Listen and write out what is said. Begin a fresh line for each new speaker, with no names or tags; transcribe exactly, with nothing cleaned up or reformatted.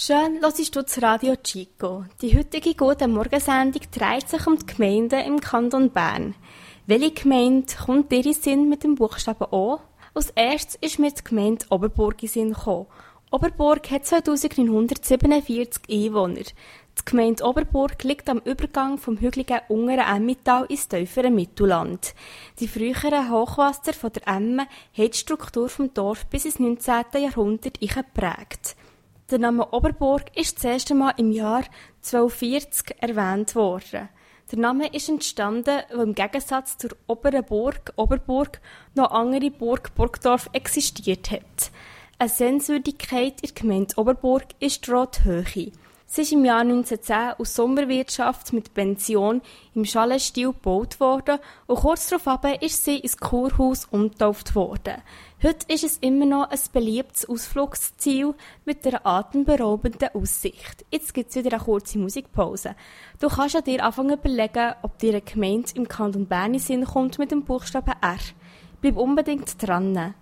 Schön hörst du das Radio Chico. Die heutige gute Morgensendung dreht sich um die Gemeinden im Kanton Bern. Welche Gemeinde kommt dir in den Sinn mit dem Buchstaben O? Als erstes ist mir die Gemeinde Oberburg in den Sinn gekommen. Oberburg hat zweitausendneunhundertsiebenundvierzig Einwohner. Die Gemeinde Oberburg liegt am Übergang vom hügeligen unteren Emmental ins tiefere Mittelland. Die früheren Hochwasser von der Emme haben die Struktur des Dorfes bis ins neunzehnten Jahrhundert geprägt. Der Name Oberburg ist das erste Mal im Jahr zwölfhundertvierzig erwähnt worden. Der Name ist entstanden, weil im Gegensatz zur oberen Burg, Oberburg, noch andere Burg, Burgdorf existiert hat. Eine Sehenswürdigkeit in der Gemeinde Oberburg ist die Rothöhe. Sie ist im Jahr neunzehnhundertzehn aus Sommerwirtschaft mit Pension im Schalenstil gebaut worden und kurz darauf ist sie ins Kurhaus umgetauft worden. Heute ist es immer noch ein beliebtes Ausflugsziel mit einer atemberaubenden Aussicht. Jetzt gibt es wieder eine kurze Musikpause. Du kannst dir anfangen zu überlegen, ob dir eine Gemeinde im Kanton Bern in Sinn kommt mit dem Buchstaben R. Bleib unbedingt dran.